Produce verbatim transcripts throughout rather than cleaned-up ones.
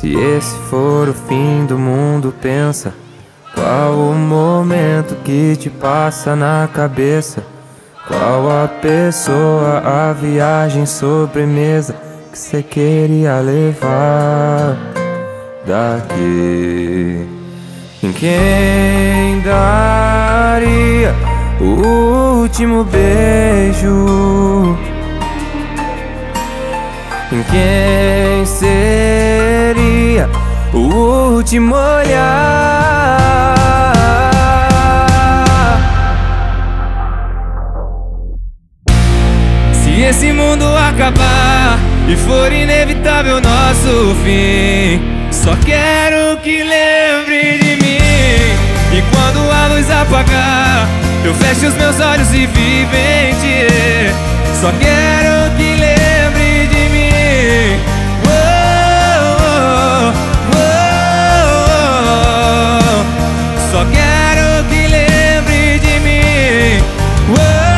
Se esse for o fim do mundo, pensa qual o momento que te passa na cabeça. Qual a pessoa, a viagem, sobremesa que cê queria levar daqui? Em quem daria o último beijo? Em quem seria o último olhar? Se esse mundo acabar e for inevitável nosso fim, só quero que lembre de mim. E quando a luz apagar, eu fecho os meus olhos e vivo em ti. Só quero que lembre de mim. Oh, oh, oh, oh. Só quero que lembre de mim. Oh,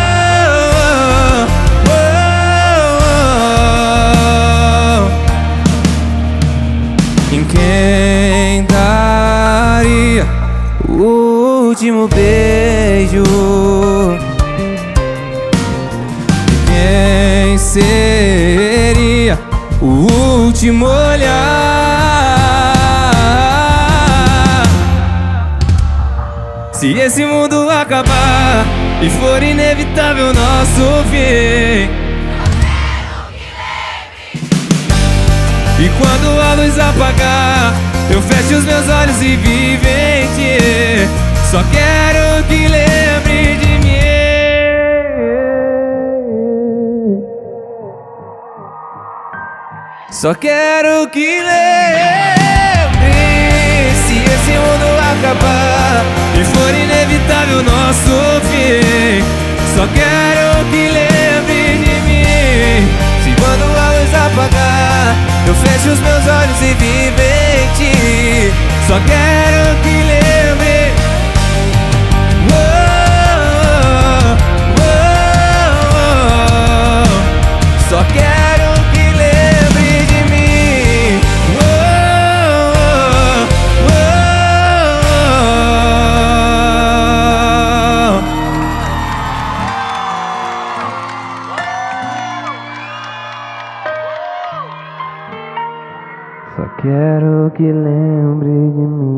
em quem daria o último beijo? Quem seria o último olhar? Se esse mundo acabar e for inevitável nosso fim, e quando a luz apagar, eu fecho os meus olhos e vivo em ti. Só quero que lembre de mim. Só quero que lembre. Se esse mundo acabar e for inevitável nosso fim, só quero que lembre de mim. Se quando a luz apagar, eu fecho os meus olhos e vivo em ti. Só quero que lembre. Oh, oh, oh, oh. Só quero que lembre de mim. Oh, oh, oh, oh. Só quero que lembre de mim.